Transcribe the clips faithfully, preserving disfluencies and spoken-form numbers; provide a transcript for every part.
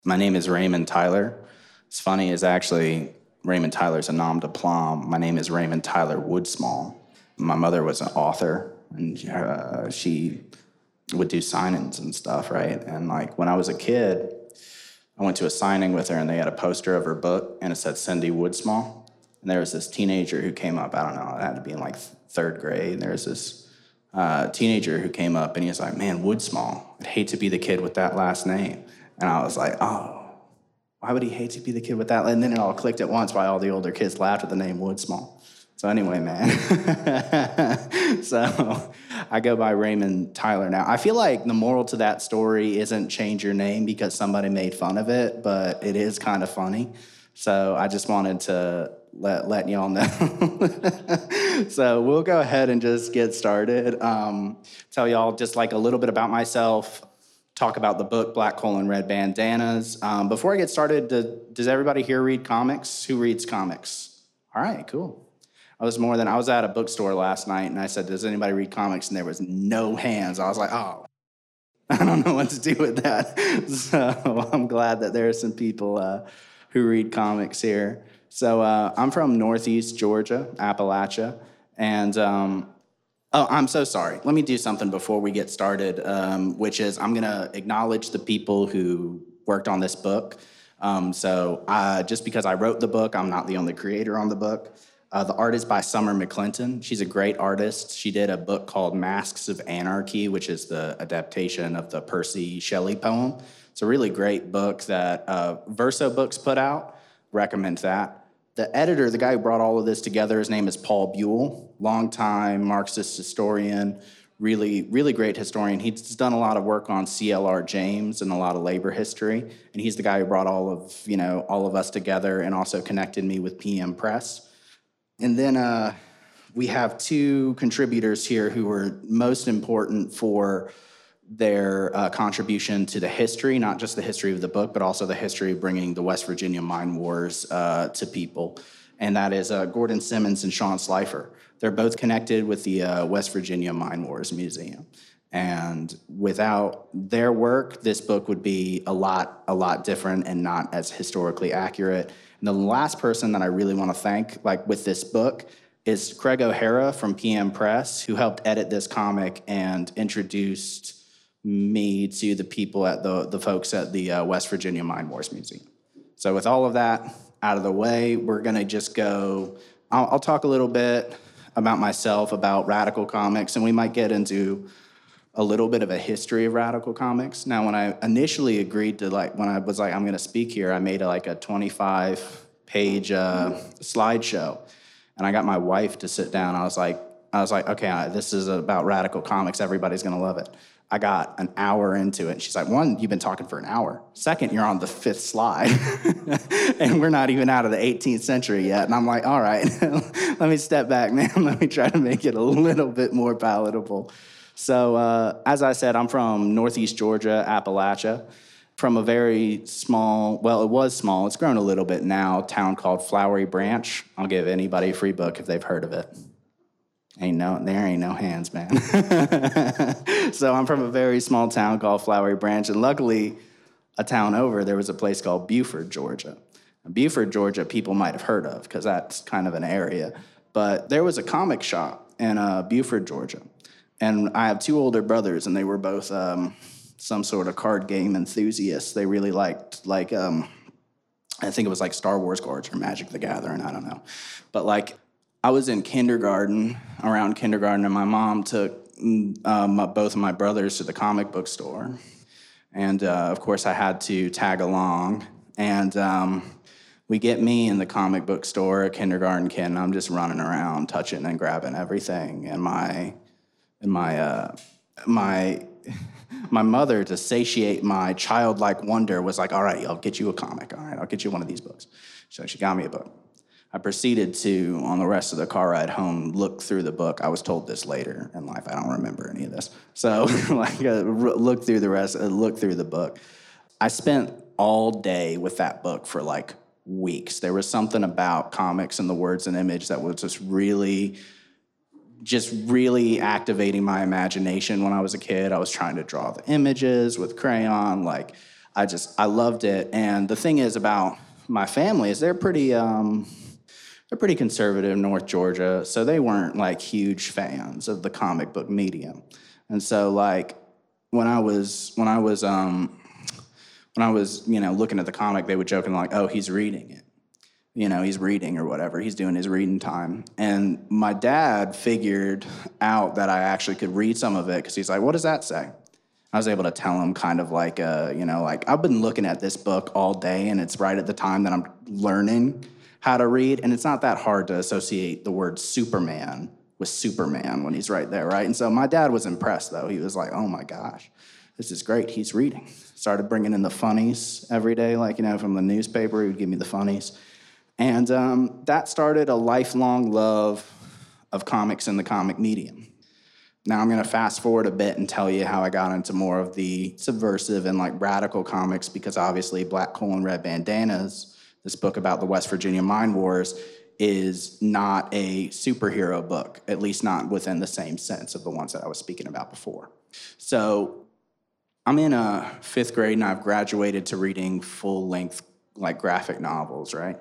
My name is Raymond Tyler. It's funny, is actually Raymond Tyler's a nom de plume. My name is Raymond Tyler Woodsmall. My mother was an author, and uh, she would do signings and stuff, right? And like when I was a kid, I went to a signing with her, and they had a poster of her book, and it said Cindy Woodsmall. And there was this teenager who came up. I don't know, it had to be in like third grade. And there was this uh, teenager who came up, and he was like, "Man, Woodsmall. I'd hate to be the kid with that last name." And I was like, "Oh, why would he hate to be the kid with that?" And then it all clicked at once why all the older kids laughed at the name Woodsmall. So anyway, man. So I go by Raymond Tyler now. I feel like the moral to that story isn't change your name because somebody made fun of it, but it is kind of funny. So I just wanted to let let y'all know. So we'll go ahead and just get started. Um, tell y'all just like a little bit about myself, talk about the book Black Colon Red Bandanas. Um, before I get started, do, does everybody here read comics? Who reads comics? All right, cool. I was more than, I was at a bookstore last night and I said, "Does anybody read comics?" And there was no hands. I was like, oh, I don't know what to do with that. So I'm glad that there are some people uh, who read comics here. So uh, I'm from Northeast Georgia, Appalachia, and um, oh, I'm so sorry. Let me do something before we get started, um, which is I'm going to acknowledge the people who worked on this book. Um, so uh, just because I wrote the book, I'm not the only creator on the book. Uh, the art is by Summer McClinton. She's a great artist. She did a book called Masks of Anarchy, which is the adaptation of the Percy Shelley poem. It's a really great book that uh, Verso Books put out. Recommend that. The editor, the guy who brought all of this together, his name is Paul Buell, longtime Marxist historian, really, really great historian. He's done a lot of work on C L R James and a lot of labor history, and he's the guy who brought all of, you know, all of us together and also connected me with P M Press. And then uh, we have two contributors here who were most important for their uh, contribution to the history, not just the history of the book, but also the history of bringing the West Virginia mine wars uh, to people. And that is uh, Gordon Simmons and Sean Slifer. They're both connected with the uh, West Virginia Mine Wars Museum. And without their work, this book would be a lot, a lot different and not as historically accurate. And the last person that I really want to thank, like with this book, is Craig O'Hara from P M Press, who helped edit this comic and introduced me to the people at the, the folks at the uh, West Virginia Mine Wars Museum. So with all of that out of the way, we're gonna just go, I'll, I'll talk a little bit about myself, about Radical Comics, and we might get into a little bit of a history of Radical Comics. Now, when I initially agreed to, like, when I was like, I'm gonna speak here, I made a, like a twenty-five page uh, slideshow, and I got my wife to sit down. I was like, I was like, okay, this is about Radical Comics, everybody's gonna love it. I got an hour into it. And she's like, one, you've been talking for an hour. Second, you're on the fifth slide. And we're not even out of the eighteenth century yet. And I'm like, all right, let me step back, man. Let me try to make it a little bit more palatable. So uh, as I said, I'm from Northeast Georgia, Appalachia, from a very small, well, it was small. It's grown a little bit now, town called Flowery Branch. I'll give anybody a free book if they've heard of it. Ain't no, there ain't no hands, man. So I'm from a very small town called Flowery Branch, and luckily, a town over, there was a place called Buford, Georgia. Buford, Georgia, people might have heard of, because that's kind of an area. But there was a comic shop in uh, Buford, Georgia. And I have two older brothers, and they were both um, some sort of card game enthusiasts. They really liked, like, um, I think it was like Star Wars cards or Magic the Gathering, I don't know. But like, I was in kindergarten, around kindergarten, and my mom took um, both of my brothers to the comic book store. And, uh, of course, I had to tag along. And um, we get me in the comic book store, a kindergarten kid, and I'm just running around, touching and grabbing everything. And my, and my, uh, my, my mother, to satiate my childlike wonder, was like, all right, I'll get you a comic. All right, I'll get you one of these books. So she got me a book. I proceeded to, on the rest of the car ride home, look through the book. I was told this later in life. I don't remember any of this. So, like, uh, look through the rest, uh, look through the book. I spent all day with that book for, like, weeks. There was something about comics and the words and image that was just really, just really activating my imagination when I was a kid. I was trying to draw the images with crayon, like, I just, I loved it. And the thing is about my family is they're pretty, um, they're pretty conservative in North Georgia, so they weren't like huge fans of the comic book medium. And so like when I was, when I was, um, when I was, you know, looking at the comic, they would joke and like, oh, he's reading it. You know, he's reading or whatever. He's doing his reading time. And my dad figured out that I actually could read some of it because he's like, what does that say? I was able to tell him kind of like, uh, you know, like I've been looking at this book all day and it's right at the time that I'm learning how to read. And it's not that hard to associate the word Superman with Superman when he's right there, right? And so my dad was impressed though. He was like, oh my gosh, this is great. He's reading. Started bringing in the funnies every day, like, you know, from the newspaper, he would give me the funnies. And um, that started a lifelong love of comics and the comic medium. Now I'm gonna fast forward a bit and tell you how I got into more of the subversive and like radical comics, because obviously Black Colon Red Bandanas, this book about the West Virginia Mine Wars, is not a superhero book, at least not within the same sense of the ones that I was speaking about before. So I'm in a fifth grade and I've graduated to reading full-length like graphic novels, right?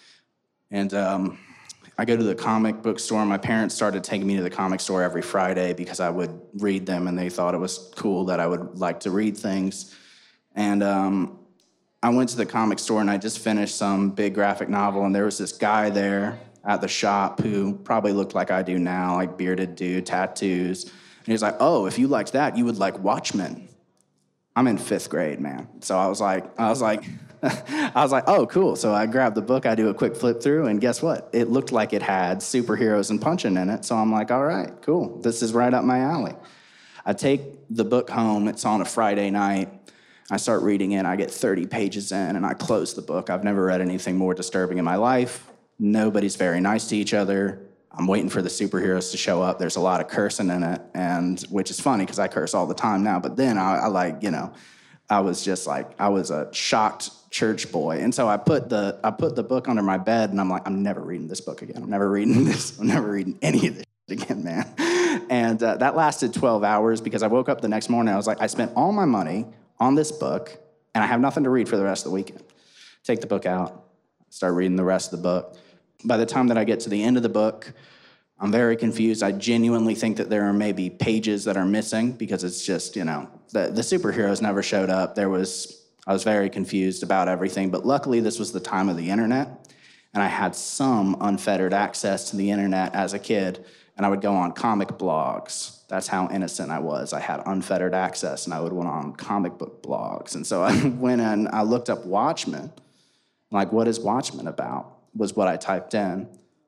And um, I go to the comic book store. My parents started taking me to the comic store every Friday because I would read them and they thought it was cool that I would like to read things. And um, I went to the comic store and I just finished some big graphic novel, and there was this guy there at the shop who probably looked like I do now, like bearded dude, tattoos. And he was like, oh, if you liked that, you would like Watchmen. I'm in fifth grade, man. So I was like, I was like, I was like, oh, cool. So I grabbed the book, I do a quick flip through, and guess what? It looked like it had superheroes and punching in it. So I'm like, all right, cool. This is right up my alley. I take the book home. It's on a Friday night. I start reading it. I get thirty pages in, and I close the book. I've never read anything more disturbing in my life. Nobody's very nice to each other. I'm waiting for the superheroes to show up. There's a lot of cursing in it, and which is funny because I curse all the time now. But then I, I like, you know, I was just like, I was a shocked church boy. And so I put the I put the book under my bed, and I'm like, I'm never reading this book again. I'm never reading this. I'm never reading any of this shit again, man. And uh, that lasted twelve hours because I woke up the next morning. I was like, I spent all my money on this book, and I have nothing to read for the rest of the weekend. Take the book out, start reading the rest of the book. By the time that I get to the end of the book, I'm very confused. I genuinely think that there are maybe pages that are missing because it's just, you know, the, the superheroes never showed up. There was, I was very confused about everything, but luckily this was the time of the internet, and I had some unfettered access to the internet as a kid, and I would go on comic blogs. That's how innocent I was. I had unfettered access, and I would go on comic book blogs. And so I went and I looked up Watchmen. Like, what is Watchmen about? Was what I typed in.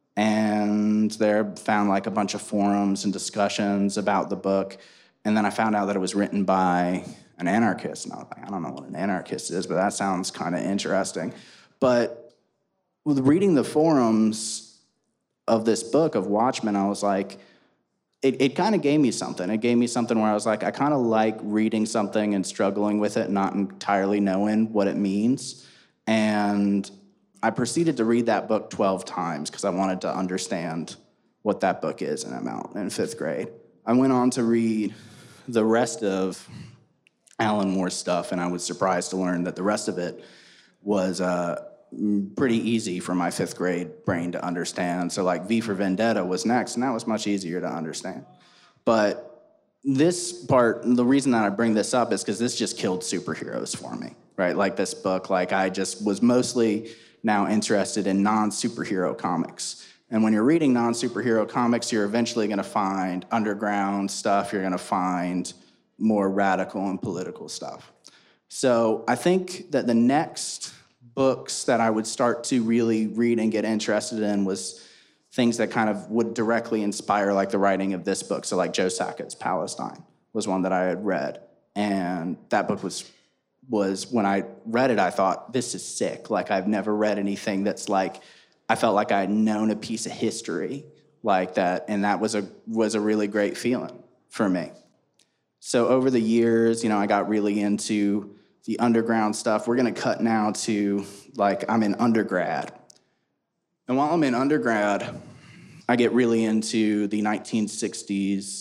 And there found like a bunch of forums and discussions about the book. And then I found out that it was written by an anarchist. And I was like, I don't know what an anarchist is, but that sounds kind of interesting. But with reading the forums of this book of Watchmen, I was like, it, it kind of gave me something. It gave me something where I was like, I kind of like reading something and struggling with it, not entirely knowing what it means. And I proceeded to read that book twelve times because I wanted to understand what that book is, and I'm out in fifth grade. I went on to read the rest of Alan Moore's stuff, and I was surprised to learn that the rest of it was uh, pretty easy for my fifth grade brain to understand. So like V for Vendetta was next, and that was much easier to understand. But this part, the reason that I bring this up is because this just killed superheroes for me, right? Like this book, like I just was mostly now interested in non-superhero comics. And when you're reading non-superhero comics, you're eventually gonna find underground stuff, you're gonna find more radical and political stuff. So I think that the next books that I would start to really read and get interested in was things that kind of would directly inspire like the writing of this book. So like Joe Saccott's Palestine was one that I had read. And that book was was when I read it, I thought, this is sick. Like, I've never read anything that's like, I felt like I had known a piece of history like that, and that was a was a really great feeling for me. So over the years, you know, I got really into the underground stuff. We're gonna cut now to, like, I'm in undergrad. And while I'm in undergrad, I get really into the nineteen sixties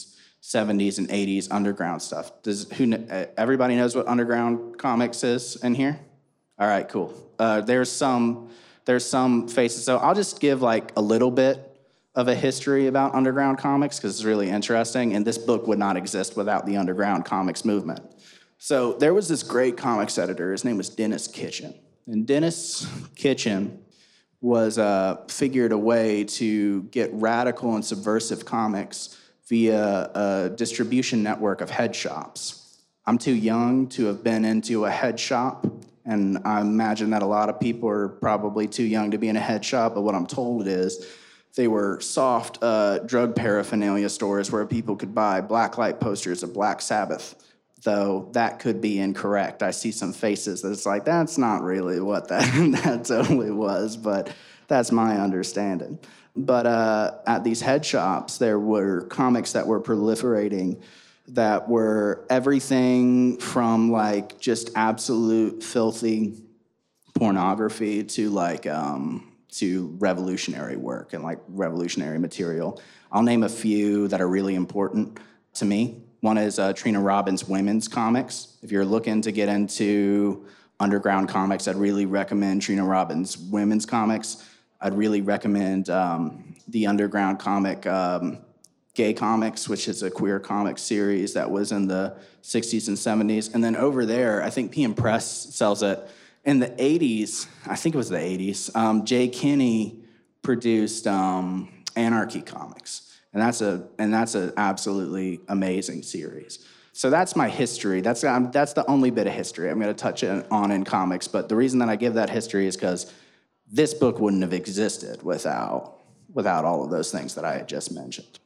seventies and eighties underground stuff. Does who kn- uh, everybody knows what underground comics is in here? All right, cool. Uh, there's some there's some faces. So I'll just give like a little bit of a history about underground comics because it's really interesting. And this book would not exist without the underground comics movement. So there was this great comics editor. His name was Dennis Kitchen, and Dennis Kitchen was uh, figured a way to get radical and subversive comics via a distribution network of head shops. I'm too young to have been into a head shop, and I imagine that a lot of people are probably too young to be in a head shop, but what I'm told is they were soft uh, drug paraphernalia stores where people could buy blacklight posters of Black Sabbath, though that could be incorrect. I see some faces that it's like, that's not really what that, that totally was, but that's my understanding. But uh, at these head shops, there were comics that were proliferating that were everything from like just absolute filthy pornography to like um, to revolutionary work and like revolutionary material. I'll name a few that are really important to me. One is uh, Trina Robbins' women's comics. If you're looking to get into underground comics, I'd really recommend Trina Robbins' women's comics. I'd really recommend um, the underground comic um, Gay Comics, which is a queer comic series that was in the sixties and seventies. And then over there, I think P M Press sells it. In the eighties, I think it was the eighties, um, Jay Kinney produced um, Anarchy Comics. And that's a and that's an absolutely amazing series. So that's my history. That's um, that's the only bit of history I'm going to touch on in comics. But the reason that I give that history is because this book wouldn't have existed without without all of those things that I had just mentioned.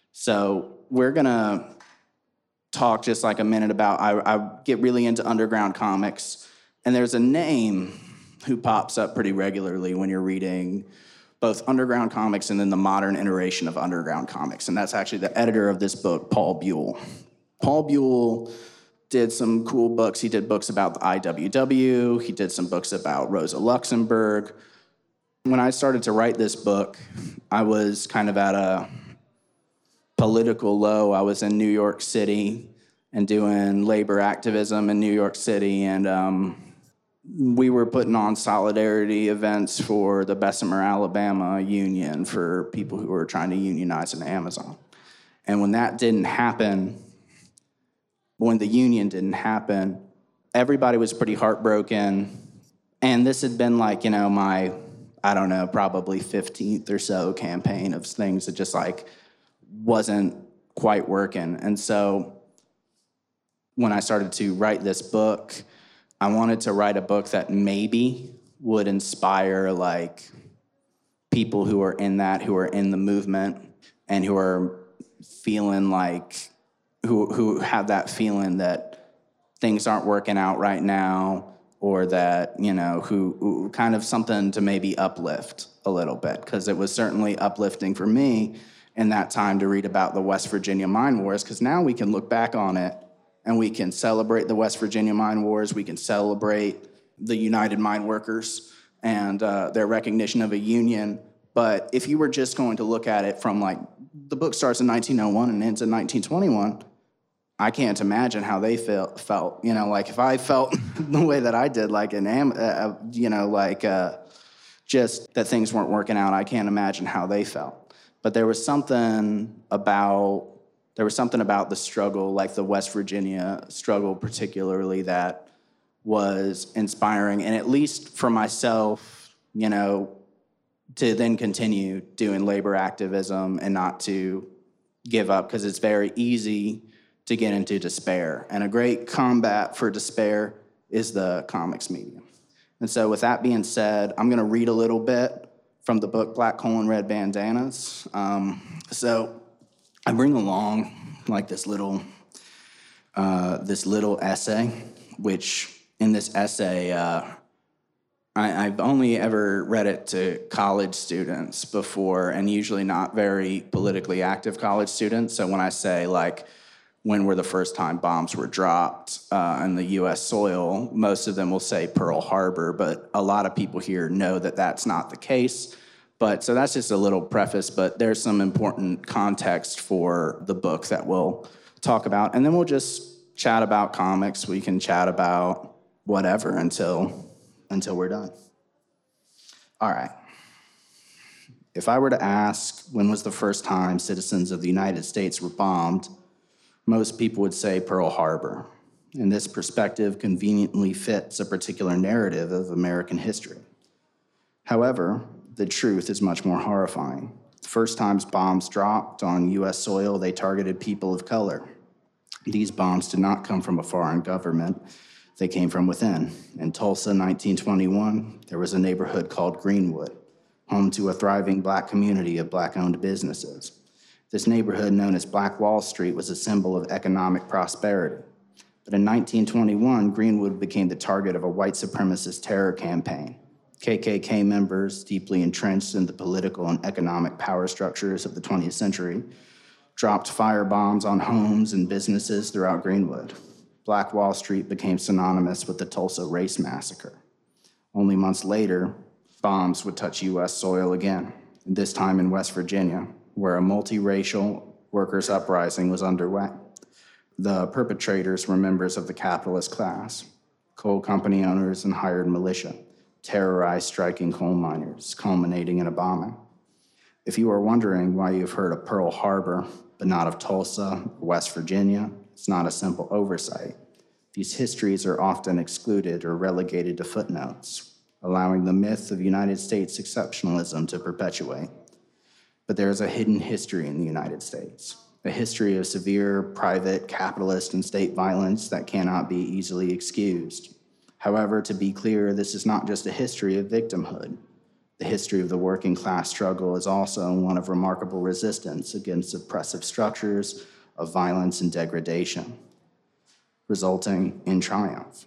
So we're going to talk just like a minute about, I, I get really into underground comics, and there's a name who pops up pretty regularly when you're reading both underground comics and then the modern iteration of underground comics, and that's actually the editor of this book, Paul Buell. Paul Buell did some cool books. He did books about the I W W. He did some books about Rosa Luxemburg. When I started to write this book, I was kind of at a political low. I was in New York City and doing labor activism in New York City, and um, we were putting on solidarity events for the Bessemer, Alabama union for people who were trying to unionize in Amazon. And when that didn't happen, when the union didn't happen, everybody was pretty heartbroken. And this had been like, you know, my, I don't know, probably fifteenth or so campaign of things that just like wasn't quite working. And so when I started to write this book, I wanted to write a book that maybe would inspire like people who are in that, who are in the movement, and who are feeling like, who who have that feeling that things aren't working out right now, or that, you know, who, who kind of something to maybe uplift a little bit, because it was certainly uplifting for me in that time to read about the West Virginia Mine Wars, because now we can look back on it and we can celebrate the West Virginia Mine Wars. We can celebrate the United Mine Workers and uh, their recognition of a union. But if you were just going to look at it from like, the book starts in nineteen oh one and ends in nineteen twenty-one, I can't imagine how they felt. felt. You know, like if I felt the way that I did, like an, am, uh, you know, like uh, just that things weren't working out, I can't imagine how they felt. But there was something about there was something about the struggle, like the West Virginia struggle particularly, that was inspiring, and at least for myself, you know, to then continue doing labor activism and not to give up, because it's very easy to get into despair. And a great combat for despair is the comics medium. And so with that being said, I'm going to read a little bit from the book Black Colon Red Bandanas. Um, so I bring along like this little, uh, this little essay, which in this essay, uh, I, I've only ever read it to college students before, and usually not very politically active college students. So when I say like, when were the first time bombs were dropped uh, on the U S soil, most of them will say Pearl Harbor, but a lot of people here know that that's not the case. But so that's just a little preface, but there's some important context for the book that we'll talk about. And then we'll just chat about comics. We can chat about whatever until, until we're done. All right. If I were to ask when was the first time citizens of the United States were bombed, most people would say Pearl Harbor. And this perspective conveniently fits a particular narrative of American history. However, the truth is much more horrifying. The first times bombs dropped on U S soil, they targeted people of color. These bombs did not come from a foreign government. They came from within. In Tulsa, nineteen twenty-one, there was a neighborhood called Greenwood, home to a thriving Black community of Black-owned businesses. This neighborhood, known as Black Wall Street, was a symbol of economic prosperity. But in nineteen twenty-one, Greenwood became the target of a white supremacist terror campaign. K K K members, deeply entrenched in the political and economic power structures of the twentieth century, dropped firebombs on homes and businesses throughout Greenwood. Black Wall Street became synonymous with the Tulsa Race Massacre. Only months later, bombs would touch U S soil again, this time in West Virginia, where a multiracial workers' uprising was underway. The perpetrators were members of the capitalist class, coal company owners and hired militia, terrorized striking coal miners, culminating in a bombing. If you are wondering why you've heard of Pearl Harbor, but not of Tulsa or West Virginia, it's not a simple oversight. These histories are often excluded or relegated to footnotes, allowing the myth of United States exceptionalism to perpetuate. But there is a hidden history in the United States, a history of severe private, capitalist, and state violence that cannot be easily excused. However, to be clear, this is not just a history of victimhood. The history of the working class struggle is also one of remarkable resistance against oppressive structures of violence and degradation, resulting in triumph.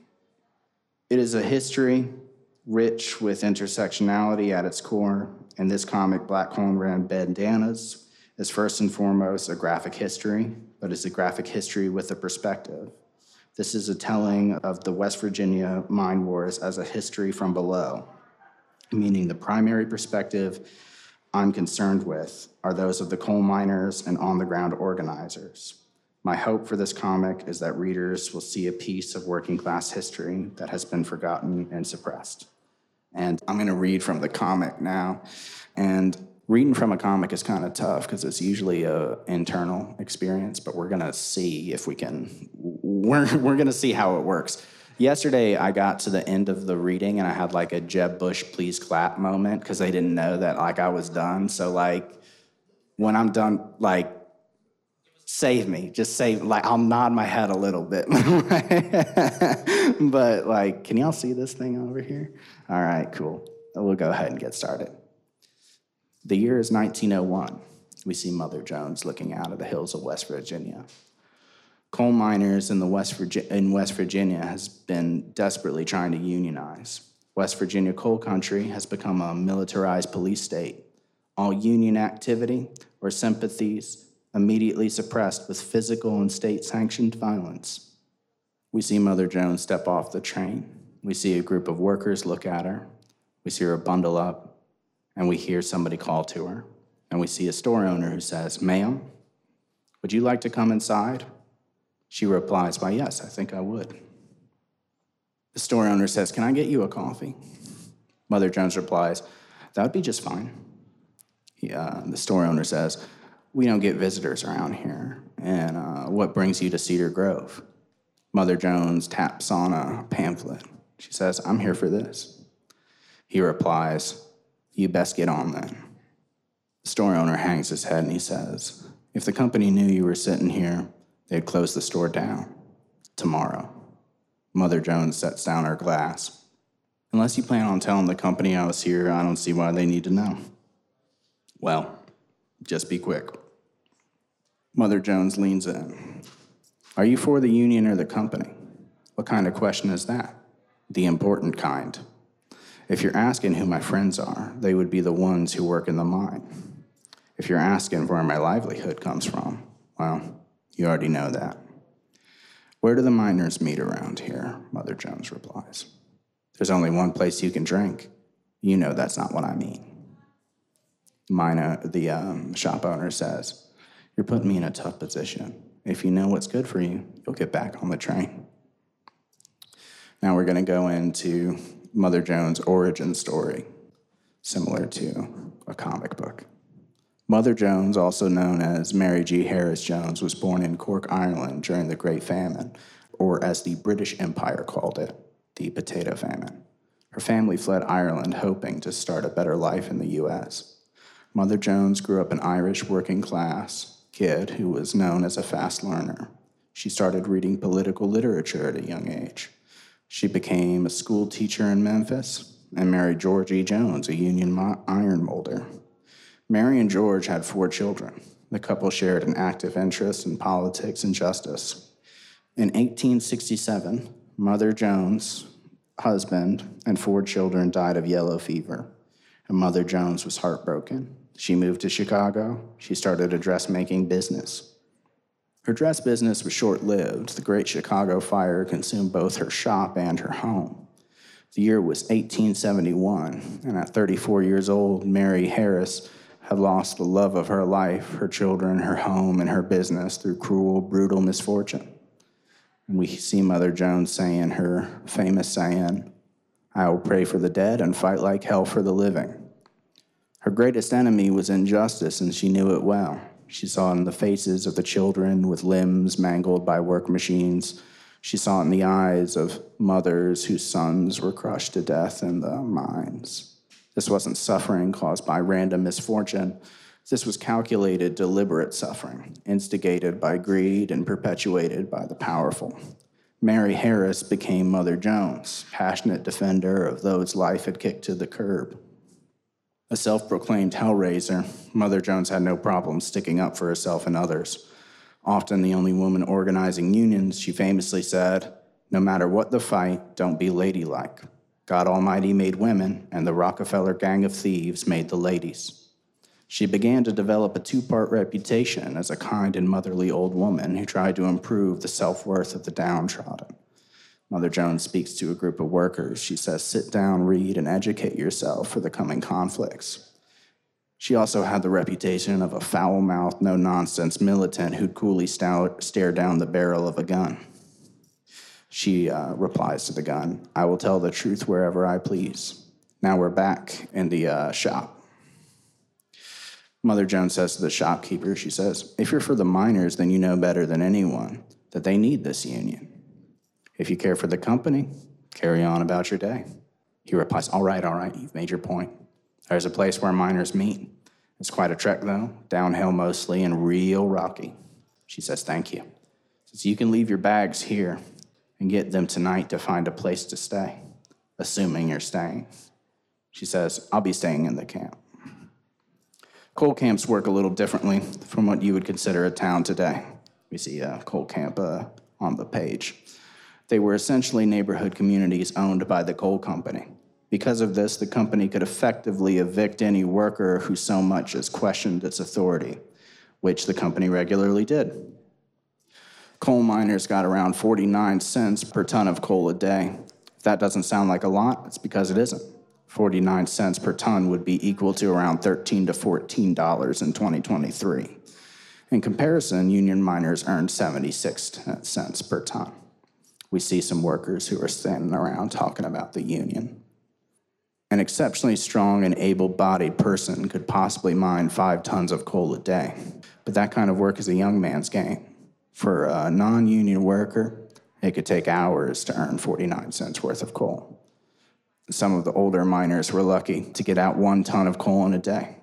It is a history rich with intersectionality at its core, and this comic, Black Cornbread Bandanas, is first and foremost a graphic history, but it's a graphic history with a perspective. This is a telling of the West Virginia mine wars as a history from below, meaning the primary perspective I'm concerned with are those of the coal miners and on-the-ground organizers. My hope for this comic is that readers will see a piece of working class history that has been forgotten and suppressed. And I'm gonna read from the comic now. And reading from a comic is kind of tough because it's usually a internal experience, but we're gonna see if we can, we're, we're gonna see how it works. Yesterday, I got to the end of the reading and I had like a Jeb Bush please clap moment because they didn't know that like I was done. So like, when I'm done, like, save me, just save, like I'll nod my head a little bit. But like, can y'all see this thing over here? All right, cool. We'll go ahead and get started. The year is nineteen oh one. We see Mother Jones looking out of the hills of West Virginia. Coal miners in, the West Virgi- in West Virginia has been desperately trying to unionize. West Virginia coal country has become a militarized police state. All union activity or sympathies immediately suppressed with physical and state-sanctioned violence. We see Mother Jones step off the train. We see a group of workers look at her. We see her bundle up. And we hear somebody call to her. And we see a store owner who says, "Ma'am, would you like to come inside?" She replies, "Why, yes, I think I would." The store owner says, "Can I get you a coffee?" Mother Jones replies, "That would be just fine." He, uh, the store owner says, "We don't get visitors around here. And uh, what brings you to Cedar Grove?" Mother Jones taps on a pamphlet. She says, "I'm here for this." He replies, "You best get on then." The store owner hangs his head and he says, "If the company knew you were sitting here, they'd close the store down tomorrow." Mother Jones sets down her glass. "Unless you plan on telling the company I was here, I don't see why they need to know." "Well, just be quick." Mother Jones leans in. "Are you for the union or the company?" "What kind of question is that?" "The important kind. If you're asking who my friends are, they would be the ones who work in the mine. If you're asking where my livelihood comes from, well, you already know that." "Where do the miners meet around here?" Mother Jones replies. "There's only one place you can drink. You know that's not what I mean." Mine, the um, shop owner says, "You're putting me in a tough position. If you know what's good for you, you'll get back on the train." Now we're going to go into Mother Jones' origin story, similar to a comic book. Mother Jones, also known as Mary G. Harris Jones, was born in Cork, Ireland during the Great Famine, or as the British Empire called it, the Potato Famine. Her family fled Ireland hoping to start a better life in the U S. Mother Jones grew up an Irish working-class kid who was known as a fast learner. She started reading political literature at a young age. She became a school teacher in Memphis and married George E. Jones, a union iron molder. Mary and George had four children. The couple shared an active interest in politics and justice. In eighteen sixty-seven, Mother Jones' husband and four children died of yellow fever, and Mother Jones was heartbroken. She moved to Chicago. She started a dressmaking business. Her dress business was short-lived. The Great Chicago Fire consumed both her shop and her home. The year was eighteen seventy-one, and at thirty-four years old, Mary Harris had lost the love of her life, her children, her home, and her business through cruel, brutal misfortune. And we see Mother Jones saying her famous saying, "I will pray for the dead and fight like hell for the living." Her greatest enemy was injustice, and she knew it well. She saw it in the faces of the children with limbs mangled by work machines. She saw it in the eyes of mothers whose sons were crushed to death in the mines. This wasn't suffering caused by random misfortune. This was calculated, deliberate suffering, instigated by greed and perpetuated by the powerful. Mary Harris became Mother Jones, passionate defender of those life had kicked to the curb. A self-proclaimed hellraiser, Mother Jones had no problem sticking up for herself and others. Often the only woman organizing unions, she famously said, "No matter what the fight, don't be ladylike. God Almighty made women, and the Rockefeller gang of thieves made the ladies." She began to develop a two-part reputation as a kind and motherly old woman who tried to improve the self-worth of the downtrodden. Mother Jones speaks to a group of workers. She says, "Sit down, read, and educate yourself for the coming conflicts." She also had the reputation of a foul-mouthed, no-nonsense militant who'd coolly stare down the barrel of a gun. She uh, replies to the gun, "I will tell the truth wherever I please." Now we're back in the uh, shop. Mother Jones says to the shopkeeper, she says, "If you're for the miners, then you know better than anyone that they need this union. If you care for the company, carry on about your day." He replies, "All right, all right, you've made your point. There's a place where miners meet. It's quite a trek, though, downhill mostly and real rocky." She says, "Thank you." Says, "You can leave your bags here and get them tonight to find a place to stay, assuming you're staying." She says, "I'll be staying in the camp." Coal camps work a little differently from what you would consider a town today. We see a coal camp uh, on the page. They were essentially neighborhood communities owned by the coal company. Because of this, the company could effectively evict any worker who so much as questioned its authority, which the company regularly did. Coal miners got around forty-nine cents per ton of coal a day. If that doesn't sound like a lot, it's because it isn't. forty-nine cents per ton would be equal to around thirteen to fourteen dollars in twenty twenty-three. In comparison, union miners earned seventy-six cents per ton. We see some workers who are standing around talking about the union. An exceptionally strong and able-bodied person could possibly mine five tons of coal a day, but that kind of work is a young man's game. For a non-union worker, it could take hours to earn forty-nine cents worth of coal. Some of the older miners were lucky to get out one ton of coal in a day.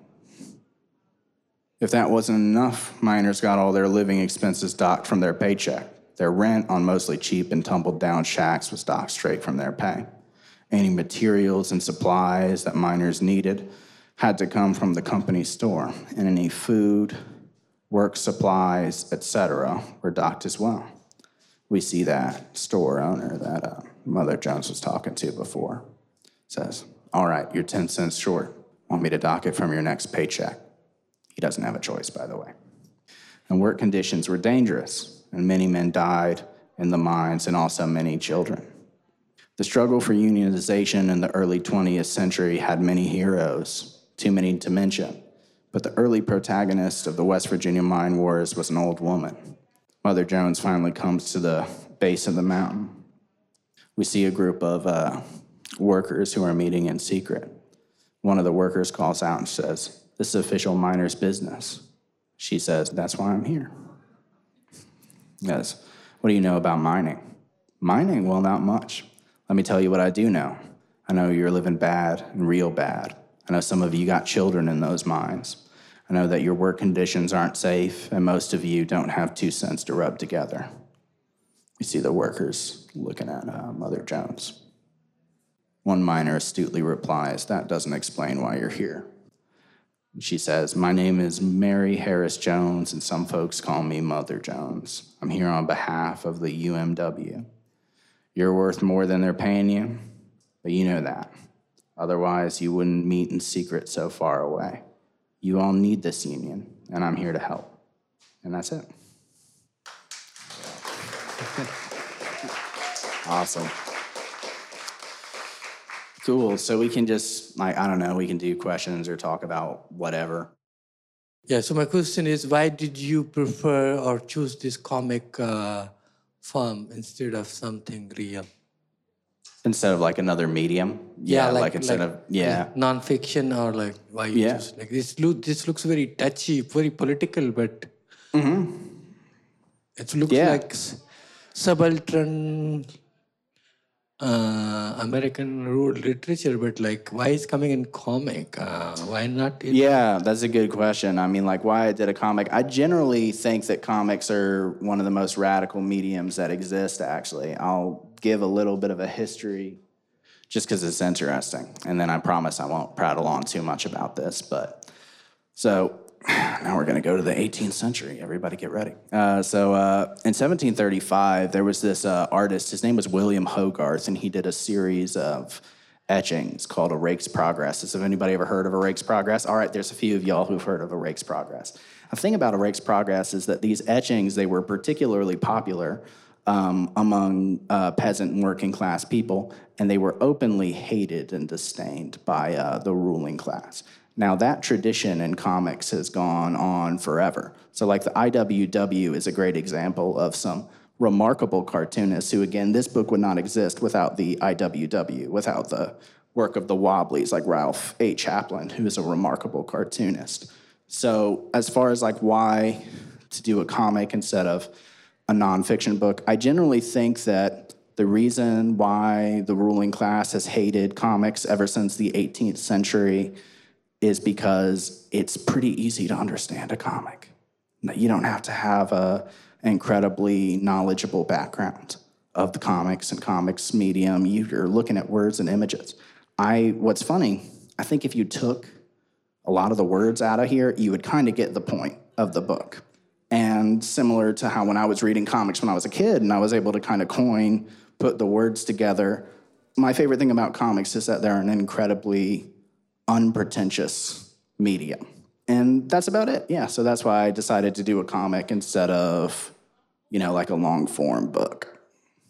If that wasn't enough, miners got all their living expenses docked from their paycheck. Their rent on mostly cheap and tumbled-down shacks was docked straight from their pay. Any materials and supplies that miners needed had to come from the company store, and any food, work supplies, et cetera were docked as well. We see that store owner that uh, Mother Jones was talking to before says, "All right, you're ten cents short. Want me to dock it from your next paycheck?" He doesn't have a choice, by the way. And work conditions were dangerous, and many men died in the mines, and also many children. The struggle for unionization in the early twentieth century had many heroes, too many to mention, But the early protagonist of the West Virginia mine wars was an old woman. Mother Jones finally comes to the base of the mountain. We see a group of uh, workers who are meeting in secret. One of the workers calls out and says, "This is official miner's business." She says, "That's why I'm here." Yes. "What do you know about mining?" "Mining? Well, not much. Let me tell you what I do know. I know you're living bad and real bad. I know some of you got children in those mines. I know that your work conditions aren't safe, and most of you don't have two cents to rub together." We see the workers looking at uh, Mother Jones. One miner astutely replies, "That doesn't explain why you're here." She says, "My name is Mary Harris Jones, and some folks call me Mother Jones. I'm here on behalf of the U M W. You're worth more than they're paying you, but you know that. Otherwise, you wouldn't meet in secret so far away. You all need this union, and I'm here to help." And that's it. Awesome. Cool. So we can just, like, I don't know, we can do questions or talk about whatever. Yeah, so my question is, why did you prefer or choose this comic uh, form instead of something real? Instead of like another medium? Yeah, Yeah, like, like, instead like of, yeah. non-fiction, or like why you Yeah. choose, like this look, this looks very touchy, very political, but it looks Yeah. like s- subaltern uh, American rural literature, but like why is coming in comic? Uh, why not in Yeah, that's a good question. I mean, like, why I did a comic. I generally think that comics are one of the most radical mediums that exist, actually. I'll give a little bit of a history just because it's interesting. And then I promise I won't prattle on too much about this. But so now we're going to go to the eighteenth century. Everybody get ready. Uh, so uh, in seventeen thirty-five, there was this uh, artist. His name was William Hogarth, and he did a series of etchings called A Rake's Progress. Has anybody ever heard of A Rake's Progress? All right, there's a few of y'all who've heard of A Rake's Progress. The thing about A Rake's Progress is that these etchings, they were particularly popular um, among uh, peasant and working class people, and they were openly hated and disdained by uh, the ruling class. Now, that tradition in comics has gone on forever. So, like, the I W W is a great example of some remarkable cartoonists who, again, this book would not exist without the I W W, without the work of the Wobblies, like Ralph A. Chaplin, who is a remarkable cartoonist. So, as far as, like, why to do a comic instead of a nonfiction book, I generally think that the reason why the ruling class has hated comics ever since the eighteenth century is because it's pretty easy to understand a comic. You don't have to have a incredibly knowledgeable background of the comics and comics medium. You're looking at words and images. I, what's funny, I think if you took a lot of the words out of here, you would kind of get the point of the book. And similar to how when I was reading comics when I was a kid and I was able to kind of coin, put the words together, my favorite thing about comics is that they're an incredibly unpretentious medium. And that's about it. Yeah, so that's why I decided to do a comic instead of, you know, like a long-form book.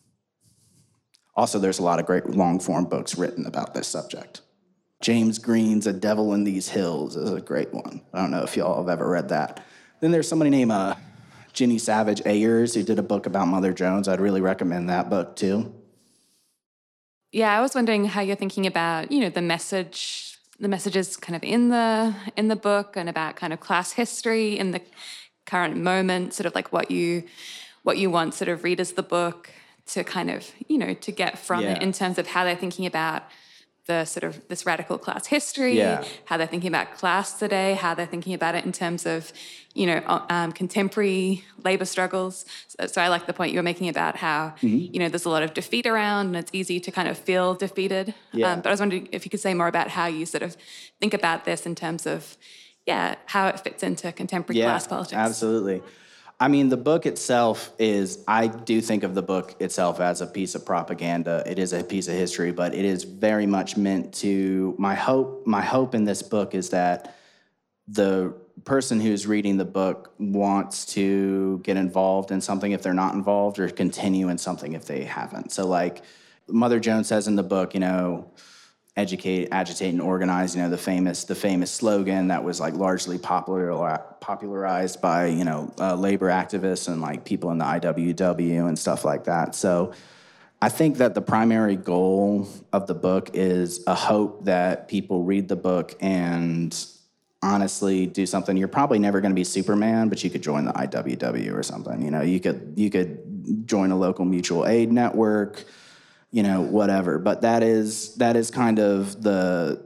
Also, there's a lot of great long-form books written about this subject. James Green's A Devil in These Hills is a great one. I don't know if y'all have ever read that. Then there's somebody named uh, Ginny Savage Ayers who did a book about Mother Jones. I'd really recommend that book, too. Yeah, I was wondering how you're thinking about, you know, the message the messages kind of in the in the book and about kind of class history in the current moment, sort of like what you what you want sort of readers of the book to kind of, you know, to get from Yeah. it in terms of how they're thinking about the sort of this radical class history, Yeah. how they're thinking about class today, how they're thinking about it in terms of, you know, um, contemporary labor struggles. So, so I like the point you were making about how, Mm-hmm. you know, there's a lot of defeat around and it's easy to kind of feel defeated. Yeah. Um, but I was wondering if you could say more about how you sort of think about this in terms of, yeah, how it fits into contemporary class politics. Absolutely. I mean, the book itself is, I do think of the book itself as a piece of propaganda. It is a piece of history, but it is very much meant to, my hope, my hope in this book is that the person who's reading the book wants to get involved in something if they're not involved, or continue in something if they haven't. So like Mother Jones says in the book, you know, educate, agitate, and organize. You know, the famous the famous slogan that was like largely popular popularized by you know uh, labor activists and like people in the I W W and stuff like that. So I think that the primary goal of the book is a hope that people read the book and honestly do something. You're probably never going to be Superman, but you could join the I W W or something. You know, you could you could join a local mutual aid network, you know, whatever. But that is that is kind of the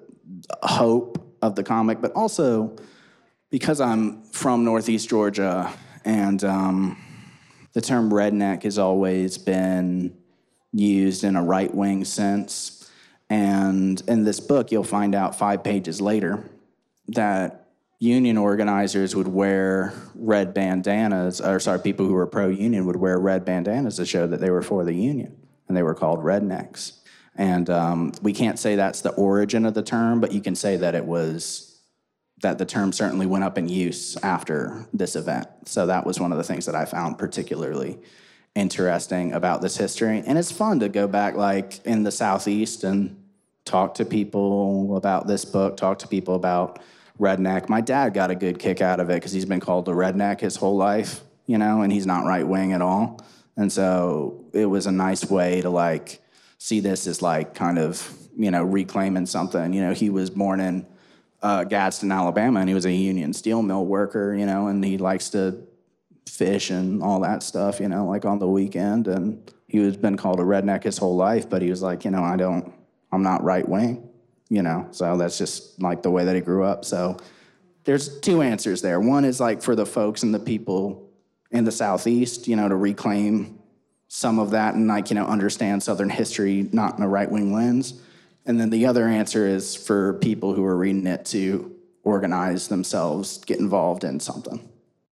hope of the comic. But also because I'm from Northeast Georgia, and um, the term redneck has always been used in a right-wing sense. And in this book, you'll find out five pages later that union organizers would wear red bandanas, or sorry, people who were pro-union would wear red bandanas to show that they were for the union, and they were called rednecks. And um, we can't say that's the origin of the term, but you can say that it was, that the term certainly went up in use after this event. So that was one of the things that I found particularly interesting about this history. And it's fun to go back like in the Southeast and talk to people about this book, talk to people about redneck. My dad got a good kick out of it because he's been called a redneck his whole life, you know, and he's not right-wing at all. And so it was a nice way to like see this as like kind of, you know, reclaiming something. You know, he was born in uh, Gadsden, Alabama, and he was a union steel mill worker, you know, and he likes to fish and all that stuff, you know, like on the weekend. And he was been called a redneck his whole life, but he was like, you know, I don't, I'm not right-wing. You know, so that's just like the way that he grew up. So there's two answers there. One is like for the folks and the people in the Southeast, you know, to reclaim some of that and like, you know, understand Southern history, not in a right-wing lens. And then the other answer is for people who are reading it to organize themselves, get involved in something.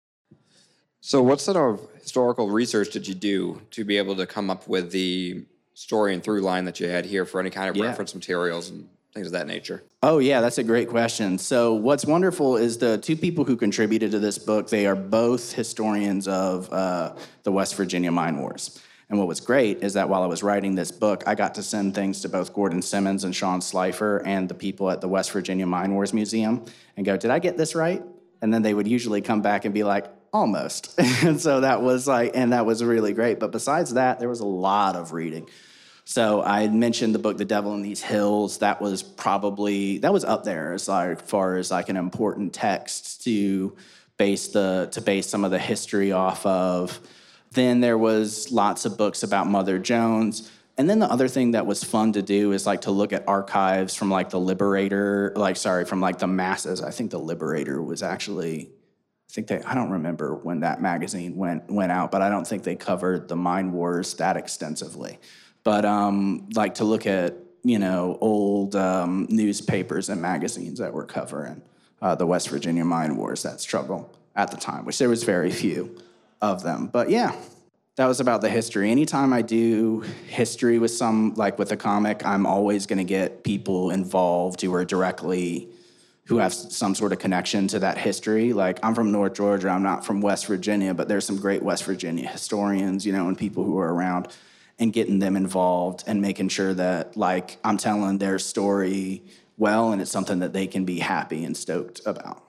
So what sort of historical research did you do to be able to come up with the story and through line that you had here for any kind of Yeah. reference materials and things of that nature? Oh, yeah, that's a great question. So what's wonderful is the two people who contributed to this book, they are both historians of uh, the West Virginia Mine Wars. And what was great is that while I was writing this book, I got to send things to both Gordon Simmons and Sean Slifer and the people at the West Virginia Mine Wars Museum and go, did I get this right? And then they would usually come back and be like, almost. And so that was like, and that was really great. But besides that, there was a lot of reading. So I had mentioned the book, The Devil in These Hills. That was probably, that was up there as like, far as like an important text to base the, to base some of the history off of. Then there was lots of books about Mother Jones. And then the other thing that was fun to do is like to look at archives from like the Liberator, like, sorry, from like the masses. I think the Liberator was actually, I think they, I don't remember when that magazine went went out, but I don't think they covered the mine wars that extensively. But um, like to look at, you know, old um, newspapers and magazines that were covering uh, the West Virginia Mine Wars, that struggle at the time, which there was very few of them. But yeah, that was about the history. Anytime I do history with some, like with a comic, I'm always going to get people involved who are directly, who have some sort of connection to that history. Like I'm from North Georgia, I'm not from West Virginia, but there's some great West Virginia historians, you know, and people who are around, and getting them involved and making sure that like I'm telling their story well and it's something that they can be happy and stoked about.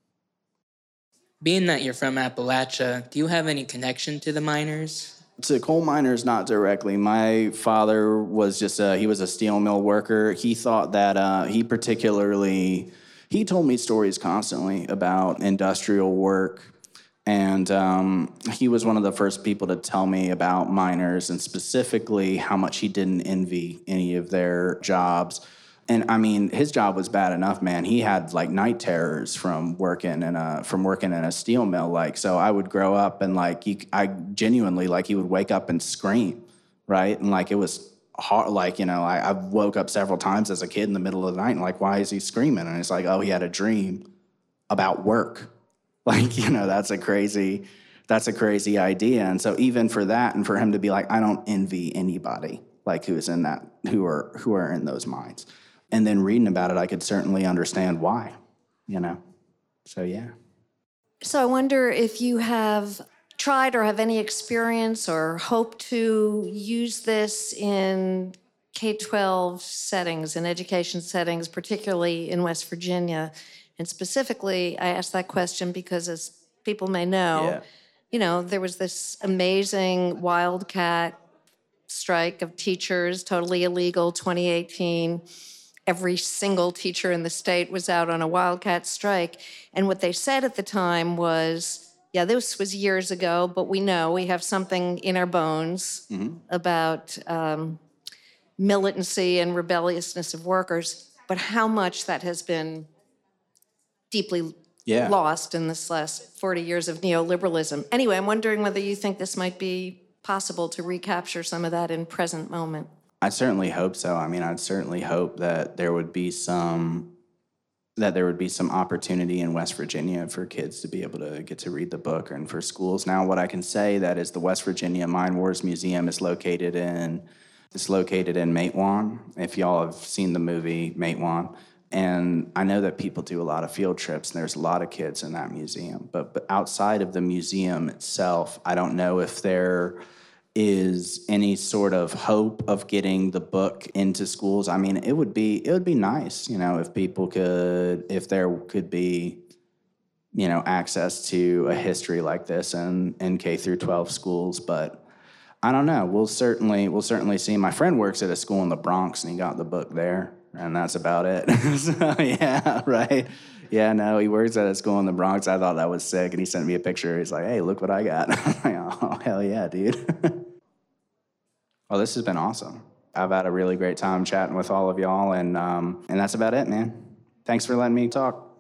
Being that you're from Appalachia, do you have any connection to the miners? To coal miners, not directly. My father was just a, he was a steel mill worker. He thought that uh, he particularly, he told me stories constantly about industrial work. And um, he was one of the first people to tell me about miners and specifically how much he didn't envy any of their jobs. And I mean, his job was bad enough, man. He had like night terrors from working in a from working in a steel mill. Like, so I would grow up and like, you, I genuinely like he would wake up and scream, right? And like it was hard. Like, you know, I, I woke up several times as a kid in the middle of the night and like, why is he screaming? And it's like, oh, he had a dream about work. Like, you know, that's a crazy, that's a crazy idea. And so even for that, and for him to be like, I don't envy anybody like who's in that, who are who are in those mines. And then reading about it, I could certainly understand why, you know. So yeah. So I wonder if you have tried or have any experience or hope to use this in K twelve settings and education settings, particularly in West Virginia. And specifically, I asked that question because, as people may know, Yeah. you know, there was this amazing wildcat strike of teachers, totally illegal, twenty eighteen. Every single teacher in the state was out on a wildcat strike. And what they said at the time was, yeah, this was years ago, but we know we have something in our bones about um, militancy and rebelliousness of workers, but how much that has been deeply Yeah. lost in this last forty years of neoliberalism. Anyway, I'm wondering whether you think this might be possible to recapture some of that in present moment. I certainly hope so. I mean, I'd certainly hope that there would be some that there would be some opportunity in West Virginia for kids to be able to get to read the book and for schools. Now, what I can say that is the West Virginia Mine Wars Museum is located in it's located in Matewan. If y'all have seen the movie Matewan, and I know that people do a lot of field trips, and there's a lot of kids in that museum. But, but outside of the museum itself, I don't know if there is any sort of hope of getting the book into schools. I mean, it would be it would be nice, you know, if people could, if there could be, you know, access to a history like this in, in K through twelve schools. But I don't know. We'll certainly we'll certainly see. My friend works at a school in the Bronx, and he got the book there, and that's about it. So yeah, right. Yeah, no, he works at a school in the Bronx. I thought that was sick, and he sent me a picture. He's like, "Hey, look what I got." I'm like, "Oh, hell yeah, dude." Well, this has been awesome. I've had a really great time chatting with all of y'all, and um, and that's about it, man. Thanks for letting me talk.